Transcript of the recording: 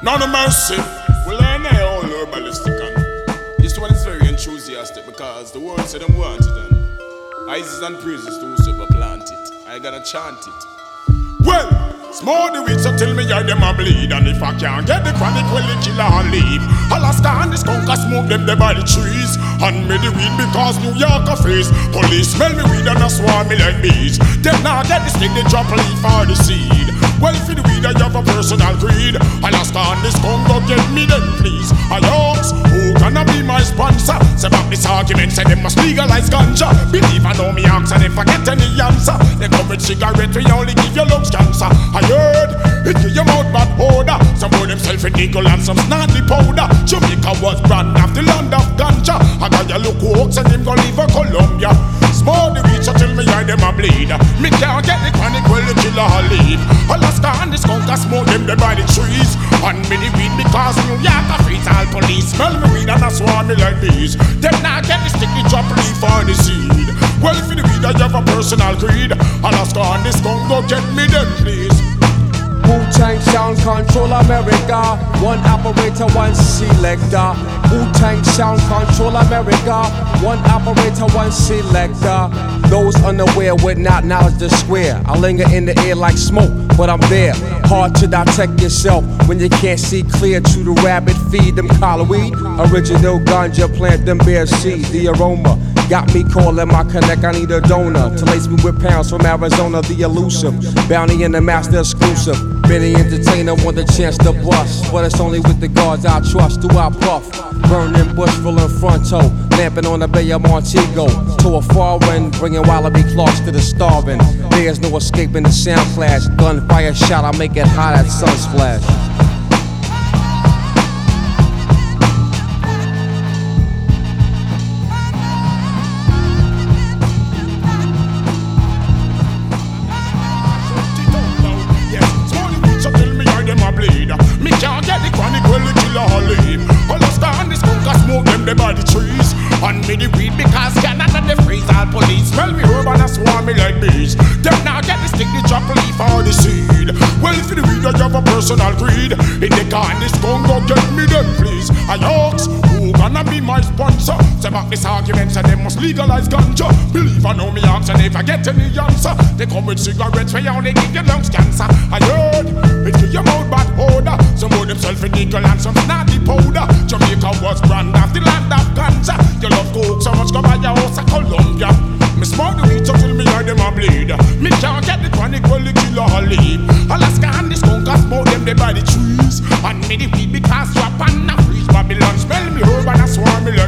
None of mercy. We learn now all herbalistic and this one is very enthusiastic because the world said them want it and Isis and praises to whosoever plant it. I gotta chant it. Well, small the weeds so tell me I them a bleed. And if I can't get the chronic, well the killer I'll leave. Alaska and the skunk a smoke them there by the trees. And me the weed because New York a freeze. Police smell me weed and a swarm me like bees. Them now get the stick, they drop a leaf or the seed. Well, for the weed I have a personal greed. Alaska and the skunk go get me them please. I hope who gonna be my sponsor? Say back this argument, say they must legalize ganja. Believe I know me ask and if I get any answer, they come with cigarette, we only give you lungs cancer. I heard it give your mouth bad odor. Some boy themself in nickel and some snarly powder. Jamaica was brand of the land of ganja. I got you look hawks and him go leave a Colombia. Small the reach till me eye them a bleed. Me can't get the chronic, well the killer I leave. Alaska and the skunk a smoke them there by the trees. And me the weed because New York a freeze. All police smell me weed and a swarm me like bees. Them now get the sticky drop leaf for the seed. Well for the weed I have a personal greed. Alaska and the skunk go get me them please. Wu-Tang sound control America. One operator, one selector. Wu-Tang sound control America. One operator, one selector. Those unaware would not knowledge the square. I linger in the air like smoke, but I'm there. Hard to detect yourself when you can't see clear. To the rabbit, feed them collar weed. Original ganja, plant them bare seeds. The aroma got me calling my connect. I need a donor to lace me with pounds from Arizona. The elusive bounty and the master exclusive. Many entertainer want the chance to bust, but it's only with the guards I trust. Do I puff? Burning bush full in fronto, lamping on the Bay of Montego. To a far wind, bringing Wallaby Clarks to the starving. There's no escaping the sound clash. Gunfire shot, I make it hot at sunsplash. Me can't get the chronic, well the killer I'll leave. Alaska and the skunk a smoke them there by the trees. And me the weed because Canada the freeze. All police smell me herb and a swarm me like bees. Them now get the stick, the drop leaf or the seed. Well for the weed I have a personal greed. In the car and the skunk go get me them please. I ask who gonna be my sponsor? Say back this argument say they must legalize ganja. Believe I know me ask and if I get any answer, they come with cigarettes where you only give your lungs cancer. I heard it give your mouth bad odor. Some boy themself in nickel and some snarly powder. Jamaica was brand of the land of ganja. You love coke so much go buy your house a Colombia. Me smoke the weed so till me eye them a bleed. Me can't get the chronic, well the killer I leave. Alaska and the skunk a smoke them there by the trees. And me the weed because drop and a freeze. Babylon smell me herb and a swarm me